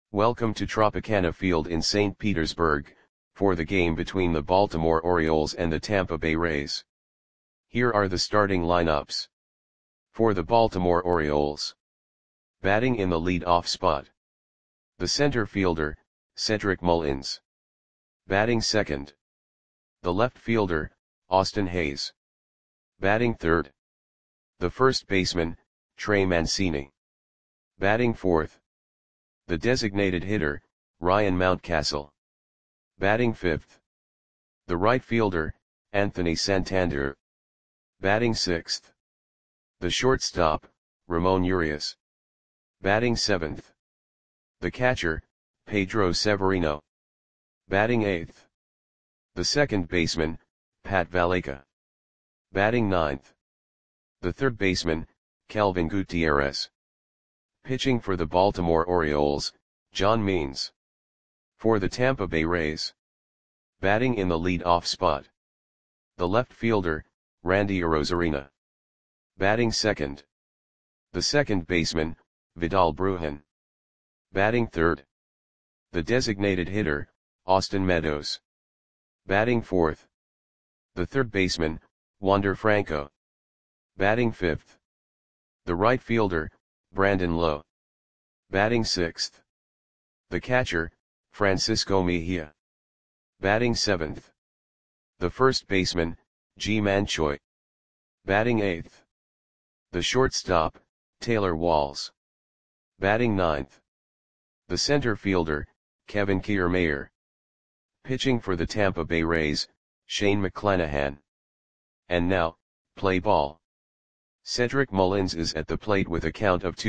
Welcome to Tropicana Field in St. Petersburg, for the game between the Baltimore Orioles and the Tampa Bay Rays. Here are the starting lineups. For the Baltimore Orioles. Batting in the lead-off spot. The center fielder, Cedric Mullins. Batting second. The left fielder, Austin Hays. Batting third. The first baseman, Trey Mancini. Batting fourth. The designated hitter, Ryan Mountcastle. Batting fifth. The right fielder, Anthony Santander. Batting sixth. The shortstop, Ramon Urias. Batting seventh. The catcher, Pedro Severino. Batting eighth. The second baseman, Pat Valaika. Batting ninth. The third baseman, Kelvin Gutierrez. Pitching for the Baltimore Orioles, John Means. For the Tampa Bay Rays. Batting in the lead-off spot. The left fielder, Randy Arozarena. Batting second. The second baseman, Vidal Brujan. Batting third. The designated hitter, Austin Meadows. Batting fourth. The third baseman, Wander Franco. Batting fifth. The right fielder, Brandon Lowe. Batting sixth. The catcher, Francisco Mejia. Batting seventh. The first baseman, Ji-Man Choi. Batting eighth. The shortstop, Taylor Walls. Batting ninth. The center fielder, Kevin Kiermaier. Pitching for the Tampa Bay Rays, Shane McClanahan. And now, play ball. Cedric Mullins is at the plate with a count of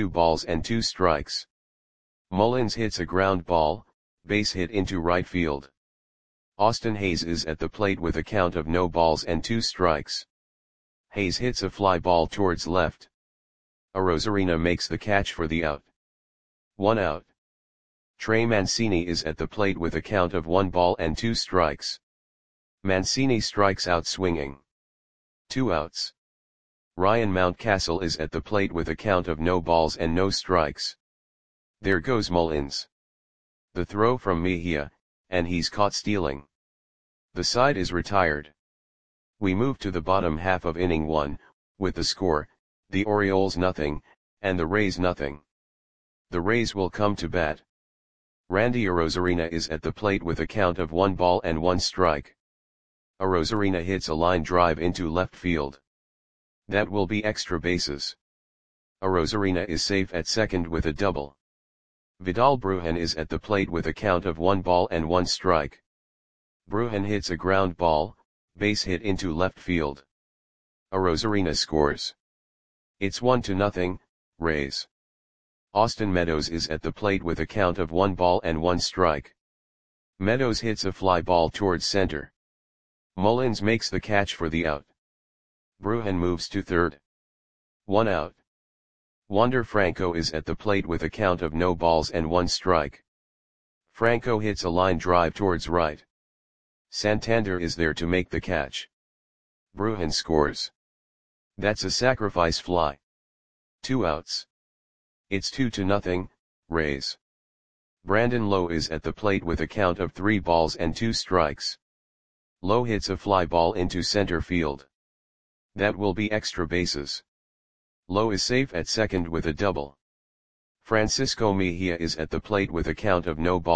2-2. Mullins hits a ground ball, base hit into right field. Austin Hays is at the plate with a count of 0-2. Hays hits a fly ball towards left. Arozarena makes the catch for the out. 1 out. Trey Mancini is at the plate with a count of 1-2. Mancini strikes out swinging. 2 outs. Ryan Mountcastle is at the plate with a count of 0-0. There goes Mullins. The throw from Mejia, and he's caught stealing. The side is retired. We move to the bottom half of inning 1, with the score, the Orioles 0, and the Rays 0. The Rays will come to bat. Randy Arozarena is at the plate with a count of 1-1. Arozarena hits a line drive into left field. That will be extra bases. Arozarena is safe at second with a double. Vidal Brujan is at the plate with a count of 1-1. Brujan hits a ground ball, base hit into left field. Arozarena scores. It's 1-0, Rays. Austin Meadows is at the plate with a count of 1-1. Meadows hits a fly ball towards center. Mullins makes the catch for the out. Brujan moves to third. 1 out. Wander Franco is at the plate with a count of 0-1. Franco hits a line drive towards right. Santander is there to make the catch. Brujan scores. That's a sacrifice fly. 2 outs. It's 2-0, Rays. Brandon Lowe is at the plate with a count of 3-2. Lowe hits a fly ball into center field. That will be extra bases. Lowe is safe at second with a double. Francisco Mejia is at the plate with a count of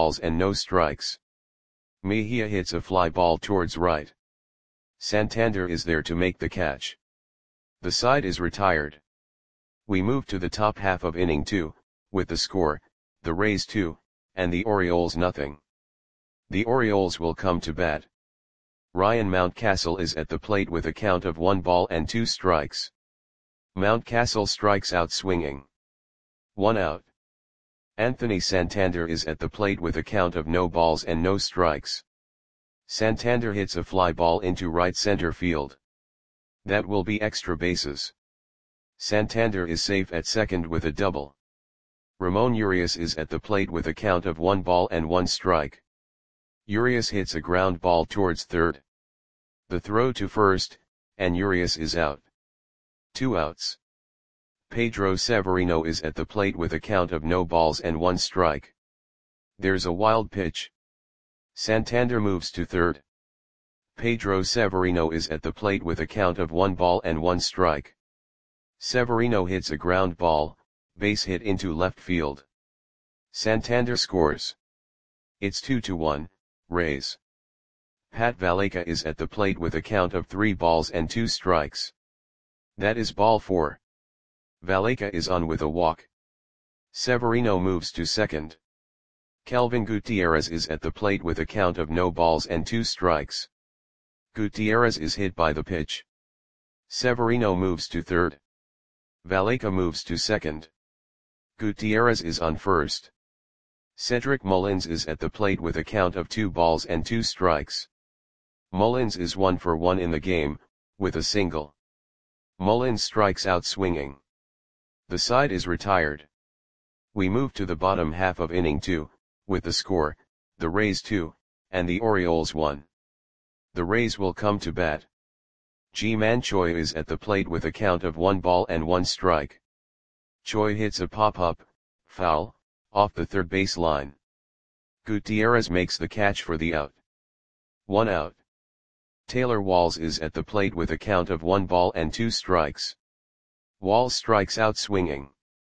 0-0. Mejia hits a fly ball towards right. Santander is there to make the catch. The side is retired. We move to the top half of inning 2, with the score, the Rays 2, and the Orioles 0. The Orioles will come to bat. Ryan Mountcastle is at the plate with a count of 1-2. Mountcastle strikes out swinging. 1 out. Anthony Santander is at the plate with a count of 0-0. Santander hits a fly ball into right center field. That will be extra bases. Santander is safe at second with a double. Ramon Urias is at the plate with a count of 1-1. Urias hits a ground ball towards third. The throw to first, and Urias is out. 2 outs. Pedro Severino is at the plate with a count of 0-1. There's a wild pitch. Santander moves to third. Pedro Severino is at the plate with a count of 1 ball and 1 strike. Severino hits a ground ball, base hit into left field. Santander scores. It's 2-1, Rays. Pat Valaika is at the plate with a count of 3 balls and 2 strikes. That is ball 4. Valaika is on with a walk. Severino moves to second. Kelvin Gutierrez is at the plate with a count of no balls and 2 strikes. Gutierrez is hit by the pitch. Severino moves to third. Valaika moves to second. Gutierrez is on first. Cedric Mullins is at the plate with a count of 2 balls and 2 strikes. Mullins is 1 for 1 in the game, with a single. Mullins strikes out swinging. The side is retired. We move to the bottom half of inning 2, with the score, the Rays 2, and the Orioles 1. The Rays will come to bat. Ji-Man Choi is at the plate with a count of 1 ball and 1 strike. Choi hits a pop-up, foul, off the third base line. Gutierrez makes the catch for the out. 1 out. Taylor Walls is at the plate with a count of 1 ball and 2 strikes. Walls strikes out swinging.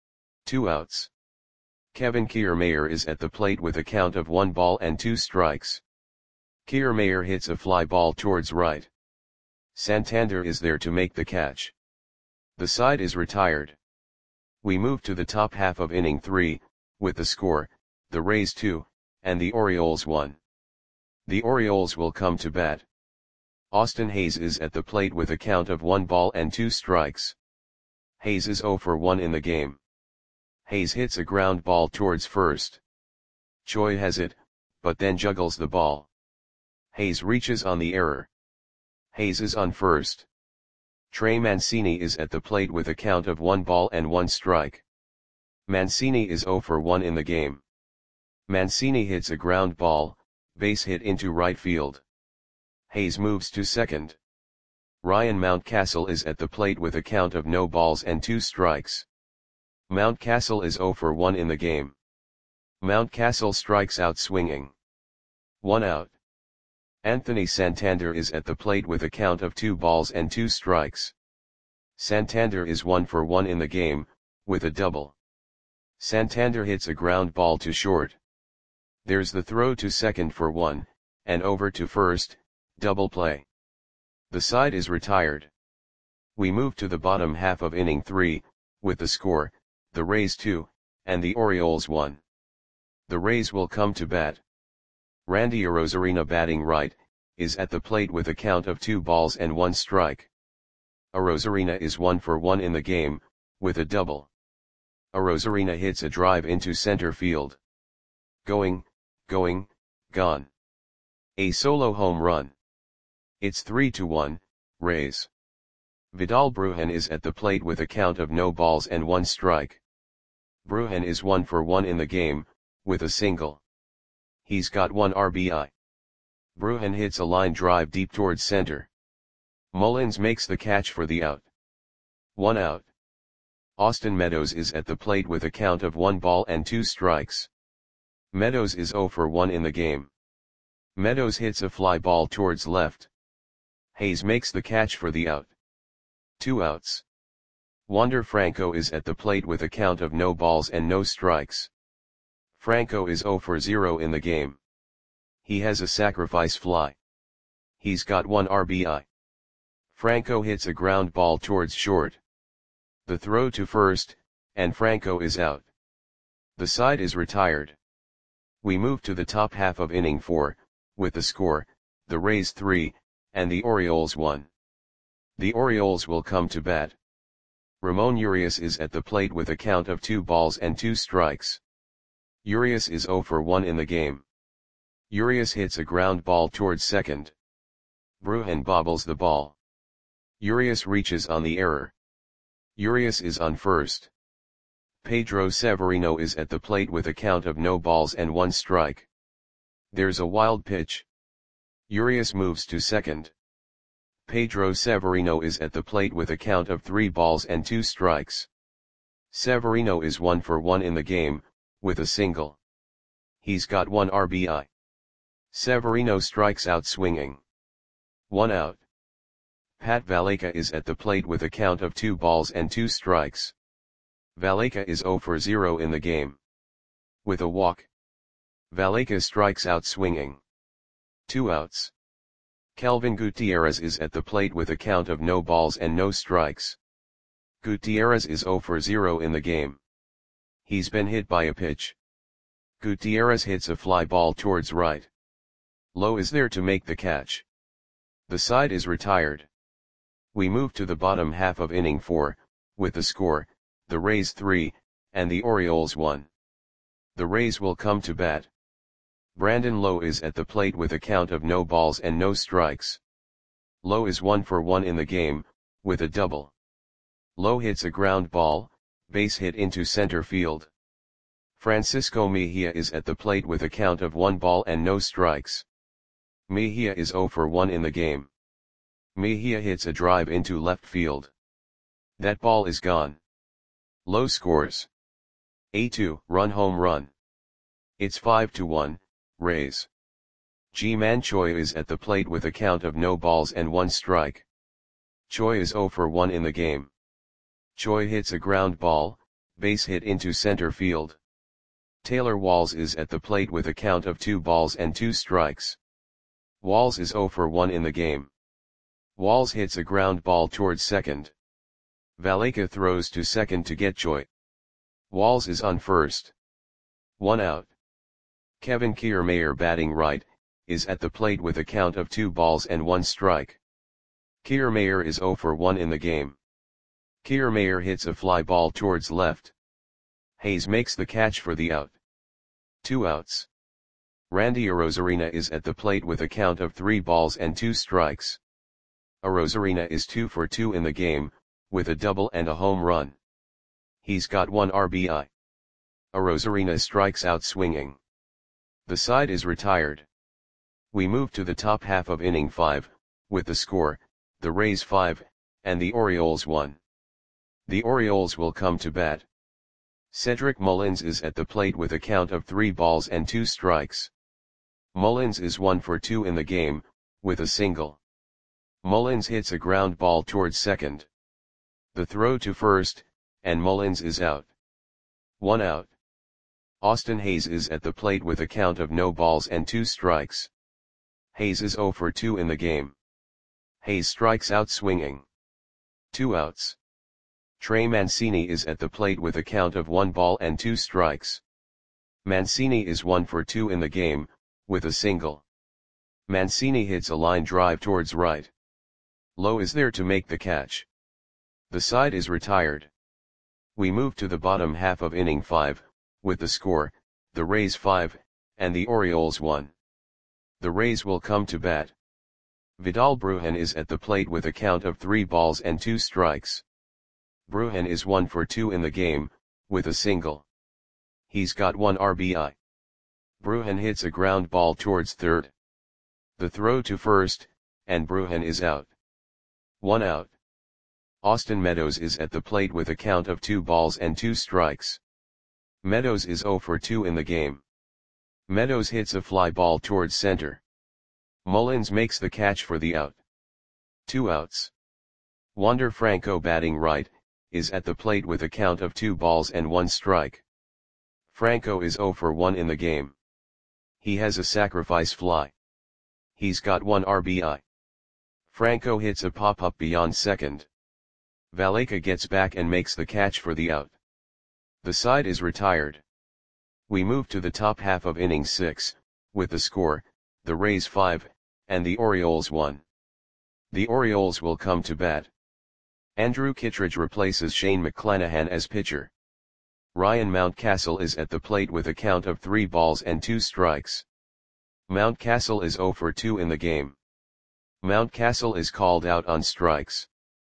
2 outs. Kevin Kiermaier is at the plate with a count of 1 ball and 2 strikes. Kiermaier hits a fly ball towards right. Santander is there to make the catch. The side is retired. We move to the top half of inning 3, with the score, the Rays 2, and the Orioles 1. The Orioles will come to bat. Austin Hayes is at the plate with a count of 1 ball and 2 strikes. Hayes is 0 for 1 in the game. Hayes hits a ground ball towards first. Choi has it, but then juggles the ball. Hayes reaches on the error. Hayes is on first. Trey Mancini is at the plate with a count of 1 ball and 1 strike. Mancini is 0 for 1 in the game. Mancini hits a ground ball, base hit into right field. Hayes moves to second. Ryan Mountcastle is at the plate with a count of no balls and 2 strikes. Mountcastle is 0 for 1 in the game. Mountcastle strikes out swinging. 1 out. Anthony Santander is at the plate with a count of 2 balls and 2 strikes. Santander is 1 for 1 in the game, with a double. Santander hits a ground ball to short. There's the throw to second for 1, and over to first, double play. The side is retired. We move to the bottom half of inning 3, with the score, the Rays 2, and the Orioles 1. The Rays will come to bat. Randy Arozarena batting right, is at the plate with a count of 2 balls and 1 strike. Arozarena is 1 for 1 in the game, with a double. Arozarena hits a drive into center field. Going, gone. A solo home run. It's 3-1, Rays. Vidal Brujan is at the plate with a count of no balls and 1 strike. Brujan is 1 for 1 in the game, with a single. He's got 1 RBI. Brujan hits a line drive deep towards center. Mullins makes the catch for the out. 1 out. Austin Meadows is at the plate with a count of 1 ball and 2 strikes. Meadows is 0 for 1 in the game. Meadows hits a fly ball towards left. Hayes makes the catch for the out. 2 outs. Wander Franco is at the plate with a count of no balls and no strikes. Franco is 0 for 0 in the game. He has a sacrifice fly. He's got 1 RBI. Franco hits a ground ball towards short. The throw to first, and Franco is out. The side is retired. We move to the top half of inning 4, with the score, the Rays 3, and the Orioles 1. The Orioles will come to bat. Ramon Urias is at the plate with a count of 2 balls and 2 strikes. Urias is 0 for 1 in the game. Urias hits a ground ball towards second. Brujan bobbles the ball. Urias reaches on the error. Urias is on first. Pedro Severino is at the plate with a count of no balls and 1 strike. There's a wild pitch. Urias moves to second. Pedro Severino is at the plate with a count of 3 balls and 2 strikes. Severino is 1 for 1 in the game, with a single. He's got 1 RBI. Severino strikes out swinging. 1 out. Pat Valaika is at the plate with a count of 2 balls and 2 strikes. Valaika is 0 for 0 in the game. With a walk. Valaika strikes out swinging. 2 outs. Kelvin Gutierrez is at the plate with a count of no balls and no strikes. Gutierrez is 0 for 0 in the game. He's been hit by a pitch. Gutierrez hits a fly ball towards right. Lowe is there to make the catch. The side is retired. We move to the bottom half of inning 4, with the score, the Rays 3, and the Orioles 1. The Rays will come to bat. Brandon Lowe is at the plate with a count of no balls and no strikes. Lowe is 1 for 1 in the game, with a double. Lowe hits a ground ball, base hit into center field. Francisco Mejia is at the plate with a count of 1 ball and no strikes. Mejia is 0 for 1 in the game. Mejia hits a drive into left field. That ball is gone. Lowe scores a 2-run home run. It's 5-1, Rays. Ji-Man Choi is at the plate with a count of no balls and 1 strike. Choi is 0 for 1 in the game. Choi hits a ground ball, base hit into center field. Taylor Walls is at the plate with a count of 2 balls and 2 strikes. Walls is 0 for 1 in the game. Walls hits a ground ball towards second. Valaika throws to second to get Choi. Walls is on first. 1 out. Kevin Kiermaier batting right, is at the plate with a count of 2 balls and 1 strike. Kiermaier is 0 for 1 in the game. Kiermaier hits a fly ball towards left. Hayes makes the catch for the out. 2 outs. Randy Arozarena is at the plate with a count of 3 balls and 2 strikes. Arozarena is 2 for 2 in the game, with a double and a home run. He's got 1 RBI. Arozarena strikes out swinging. The side is retired. We move to the top half of inning 5, with the score, the Rays 5, and the Orioles 1. The Orioles will come to bat. Cedric Mullins is at the plate with a count of 3 balls and 2 strikes. Mullins is 1 for 2 in the game, with a single. Mullins hits a ground ball towards second. The throw to first, and Mullins is out. 1 out. Austin Hayes is at the plate with a count of no balls and 2 strikes. Hayes is 0 for 2 in the game. Hayes strikes out swinging. 2 outs. Trey Mancini is at the plate with a count of 1 ball and 2 strikes. Mancini is 1 for 2 in the game, with a single. Mancini hits a line drive towards right. Lowe is there to make the catch. The side is retired. We move to the bottom half of inning 5, with the score, the Rays 5, and the Orioles 1. The Rays will come to bat. Vidal Brujan is at the plate with a count of 3 balls and 2 strikes. Brujan is 1 for 2 in the game, with a single. He's got 1 RBI. Brujan hits a ground ball towards third. The throw to first, and Brujan is out. 1 out. Austin Meadows is at the plate with a count of 2 balls and 2 strikes. Meadows is 0 for 2 in the game. Meadows hits a fly ball towards center. Mullins makes the catch for the out. 2 outs. Wander Franco batting right, is at the plate with a count of 2 balls and 1 strike. Franco is 0 for 1 in the game. He has a sacrifice fly. He's got 1 RBI. Franco hits a pop-up beyond second. Valaika gets back and makes the catch for the out. The side is retired. We move to the top half of inning 6, with the score, the Rays 5, and the Orioles 1. The Orioles will come to bat. Andrew Kittredge replaces Shane McClanahan as pitcher. Ryan Mountcastle is at the plate with a count of 3 balls and 2 strikes. Mountcastle is 0 for 2 in the game. Mountcastle is called out on strikes.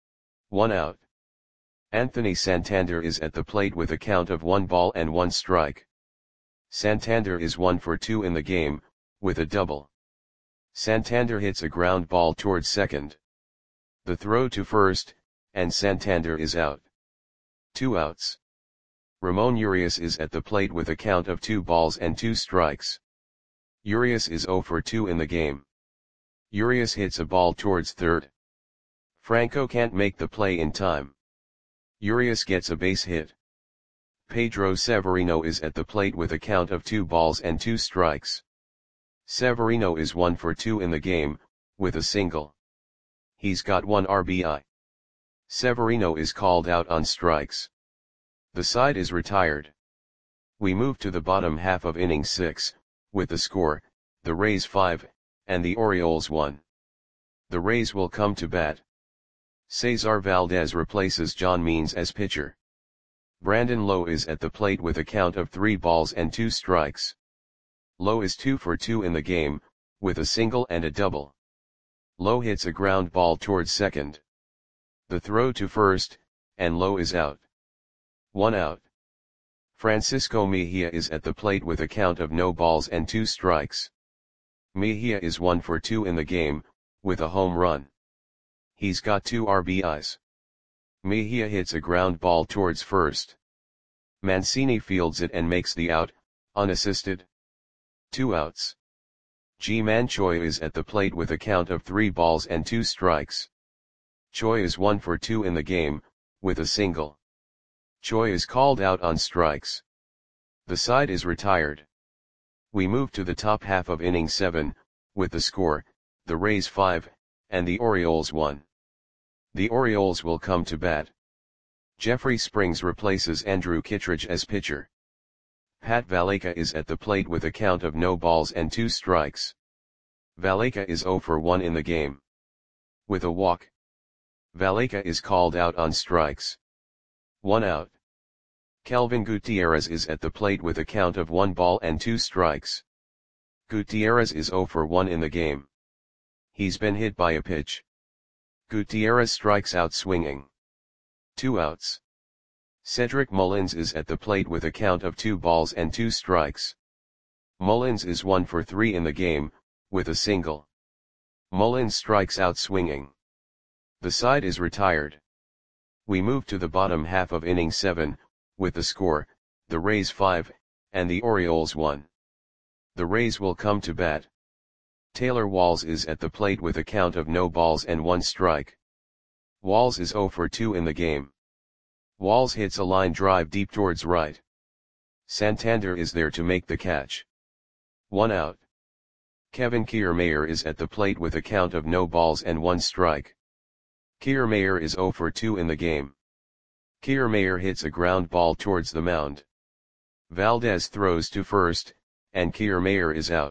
1 out. Anthony Santander is at the plate with a count of 1 ball and 1 strike. Santander is 1 for 2 in the game, with a double. Santander hits a ground ball towards second. The throw to first, and Santander is out. 2 outs. Ramon Urias is at the plate with a count of 2 balls and 2 strikes. Urias is 0 for 2 in the game. Urias hits a ball towards third. Franco can't make the play in time. Urias gets a base hit. Pedro Severino is at the plate with a count of 2 balls and 2 strikes. Severino is 1 for 2 in the game, with a single. He's got 1 RBI. Severino is called out on strikes. The side is retired. We move to the bottom half of inning 6, with the score, the Rays 5, and the Orioles 1. The Rays will come to bat. Cesar Valdez replaces John Means as pitcher. Brandon Lowe is at the plate with a count of 3 balls and 2 strikes. Lowe is 2 for 2 in the game, with a single and a double. Lowe hits a ground ball towards second. The throw to first, and Lowe is out. 1 out. Francisco Mejia is at the plate with a count of no balls and 2 strikes. Mejia is 1 for 2 in the game, with a home run. He's got 2 RBIs. Mejia hits a ground ball towards first. Mancini fields it and makes the out, unassisted. 2 outs. Ji-Man Choi is at the plate with a count of 3 balls and 2 strikes. Choi is 1 for 2 in the game, with a single. Choi is called out on strikes. The side is retired. We move to the top half of inning 7, with the score, the Rays 5, and the Orioles 1. The Orioles will come to bat. Jeffrey Springs replaces Andrew Kittredge as pitcher. Pat Valaika is at the plate with a count of no balls and 2 strikes. Valaika is 0 for 1 in the game. With a walk. Valaika is called out on strikes. 1 out. Kelvin Gutierrez is at the plate with a count of 1 ball and 2 strikes. Gutierrez is 0 for 1 in the game. He's been hit by a pitch. Gutierrez strikes out swinging. 2 outs. Cedric Mullins is at the plate with a count of 2 balls and 2 strikes. Mullins is 1 for 3 in the game, with a single. Mullins strikes out swinging. The side is retired. We move to the bottom half of inning 7, with the score, the Rays 5, and the Orioles 1. The Rays will come to bat. Taylor Walls is at the plate with a count of no balls and 1 strike. Walls is 0 for 2 in the game. Walls hits a line drive deep towards right. Santander is there to make the catch. 1 out. Kevin Kiermaier is at the plate with a count of no balls and 1 strike. Kiermaier is 0 for 2 in the game. Kiermaier hits a ground ball towards the mound. Valdez throws to first, and Kiermaier is out.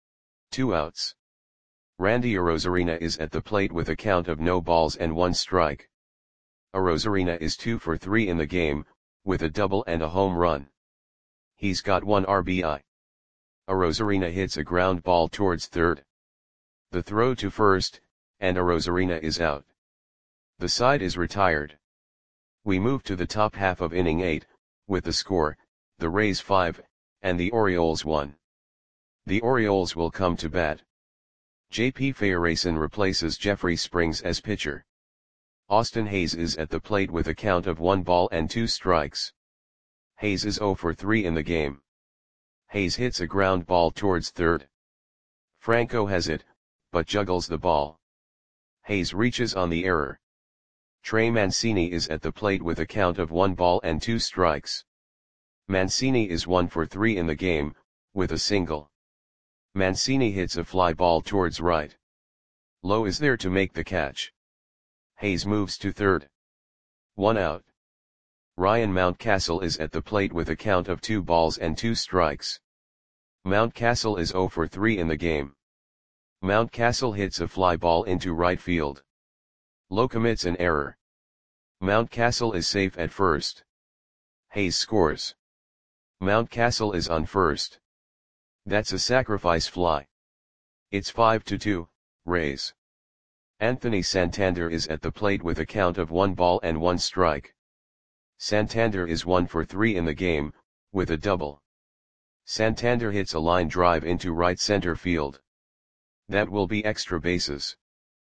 2 outs. Randy Arozarena is at the plate with a count of no balls and 1 strike. Arozarena is 2 for 3 in the game, with a double and a home run. He's got 1 RBI. Arozarena hits a ground ball towards third. The throw to first, and Arozarena is out. The side is retired. We move to the top half of inning 8, with the score, the Rays 5, and the Orioles 1. The Orioles will come to bat. J.P. Feyerson replaces Jeffrey Springs as pitcher. Austin Hayes is at the plate with a count of 1 ball and 2 strikes. Hayes is 0 for 3 in the game. Hayes hits a ground ball towards third. Franco has it, but juggles the ball. Hayes reaches on the error. Trey Mancini is at the plate with a count of 1 ball and 2 strikes. Mancini is 1 for 3 in the game, with a single. Mancini hits a fly ball towards right. Lowe is there to make the catch. Hayes moves to third. 1 out. Ryan Mountcastle is at the plate with a count of 2 balls and 2 strikes. Mountcastle is 0 for 3 in the game. Mountcastle hits a fly ball into right field. Lowe commits an error. Mountcastle is safe at first. Hayes scores. Mountcastle is on first. That's a sacrifice fly. It's 5-2, Rays. Anthony Santander is at the plate with a count of 1 ball and 1 strike. Santander is 1 for 3 in the game, with a double. Santander hits a line drive into right center field. That will be extra bases.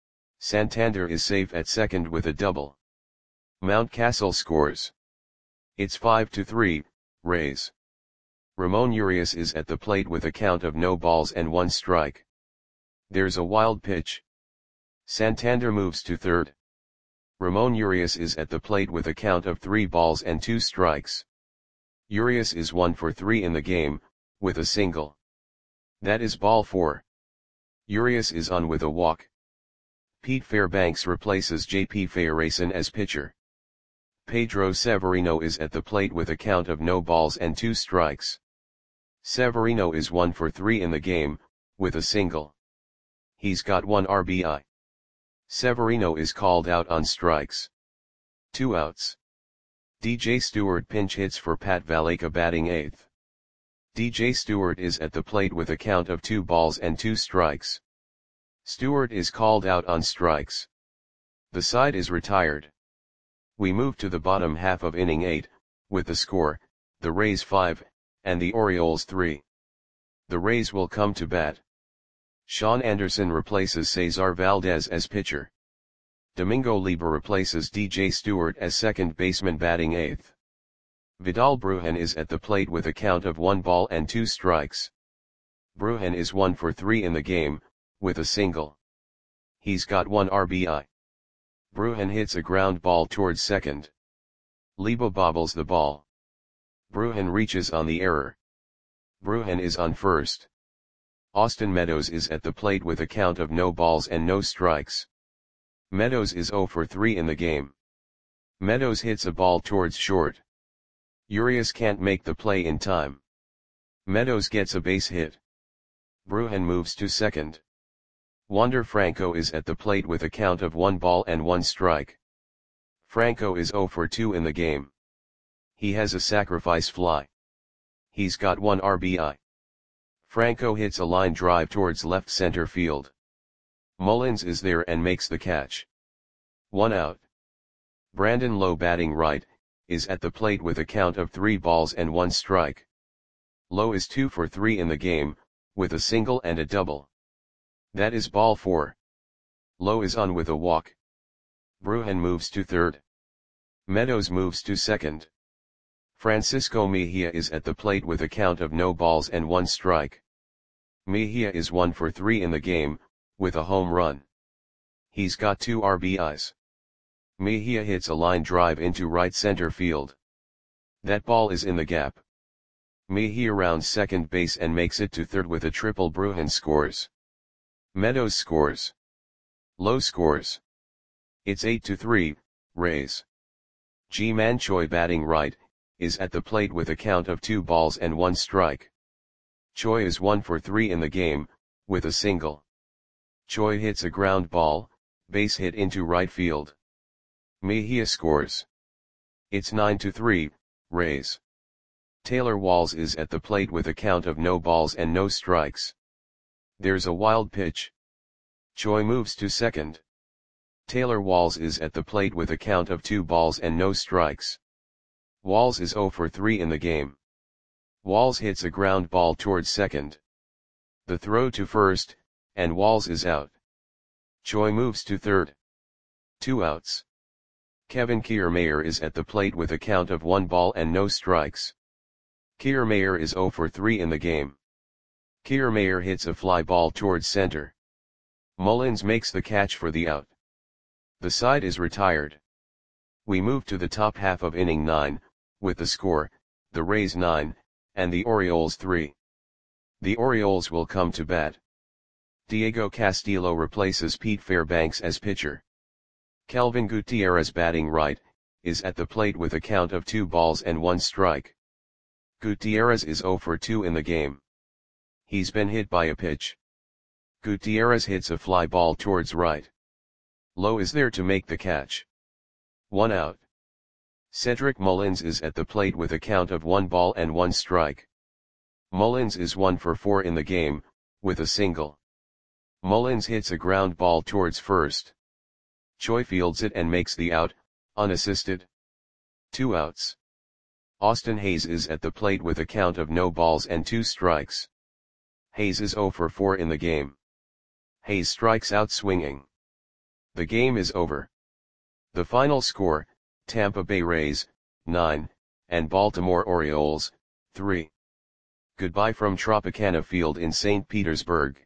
Santander is safe at second with a double. Mountcastle scores. It's 5-3, Rays. Ramon Urias is at the plate with a count of no balls and one strike. There's a wild pitch. Santander moves to third. Ramon Urias is at the plate with a count of 3 balls and 2 strikes. Urias is 1 for 3 in the game, with a single. That is ball 4. Urias is on with a walk. Pete Fairbanks replaces J.P. Fayerason as pitcher. Pedro Severino is at the plate with a count of no balls and 2 strikes. Severino is 1 for 3 in the game, with a single. He's got 1 RBI. Severino is called out on strikes. 2 outs. DJ Stewart pinch hits for Pat Valaika batting 8th. DJ Stewart is at the plate with a count of 2 balls and 2 strikes. Stewart is called out on strikes. The side is retired. We move to the bottom half of inning 8, with the score, the Rays 5, and the Orioles 3. The Rays will come to bat. Sean Anderson replaces Cesar Valdez as pitcher. Domingo Lieber replaces DJ Stewart as second baseman batting 8th. Vidal Brujan is at the plate with a count of 1 ball and 2 strikes. Brujan is 1 for 3 in the game, with a single. He's got 1 RBI. Brujan hits a ground ball towards second. Lieber bobbles the ball. Brujan reaches on the error. Brujan is on first. Austin Meadows is at the plate with a count of no balls and no strikes. Meadows is 0 for 3 in the game. Meadows hits a ball towards short. Urias can't make the play in time. Meadows gets a base hit. Brujan moves to second. Wander Franco is at the plate with a count of 1 ball and 1 strike. Franco is 0 for 2 in the game. He has a sacrifice fly. He's got 1 RBI. Franco hits a line drive towards left center field. Mullins is there and makes the catch. 1 out. Brandon Lowe batting right, is at the plate with a count of 3 balls and 1 strike. Lowe is 2 for 3 in the game, with a single and a double. That is ball 4. Lowe is on with a walk. Brujan moves to third. Meadows moves to second. Francisco Mejia is at the plate with a count of no balls and 1 strike. Mejia is 1 for 3 in the game, with a home run. He's got 2 RBIs. Mejia hits a line drive into right center field. That ball is in the gap. Mejia rounds second base and makes it to third with a triple. Brujan scores. Meadows scores. Lowe scores. It's 8-3, Rays. Ji-Man Choi batting right, is at the plate with a count of 2 balls and 1 strike. Choi is 1 for 3 in the game, with a single. Choi hits a ground ball, base hit into right field. Mejia scores. It's 9-3, Rays. Taylor Walls is at the plate with a count of no balls and no strikes. There's a wild pitch. Choi moves to second. Taylor Walls is at the plate with a count of 2 balls and no strikes. Walls is 0 for 3 in the game. Walls hits a ground ball towards second. The throw to first, and Walls is out. Choi moves to third. 2 outs. Kevin Kiermaier is at the plate with a count of 1 ball and no strikes. Kiermaier is 0 for 3 in the game. Kiermaier hits a fly ball towards center. Mullins makes the catch for the out. The side is retired. We move to the top half of inning 9, with the score, the Rays 9, and the Orioles 3. The Orioles will come to bat. Diego Castillo replaces Pete Fairbanks as pitcher. Kelvin Gutierrez batting right, is at the plate with a count of 2 balls and 1 strike. Gutierrez is 0 for 2 in the game. He's been hit by a pitch. Gutierrez hits a fly ball towards right. Lowe is there to make the catch. 1 out. Cedric Mullins is at the plate with a count of 1 ball and 1 strike. Mullins is 1 for 4 in the game, with a single. Mullins hits a ground ball towards first. Choi fields it and makes the out, unassisted. 2 outs. Austin Hayes is at the plate with a count of no balls and 2 strikes. Hayes is 0 for 4 in the game. Hayes strikes out swinging. The game is over. The final score, Tampa Bay Rays, 9, and Baltimore Orioles, 3. Goodbye from Tropicana Field in St. Petersburg.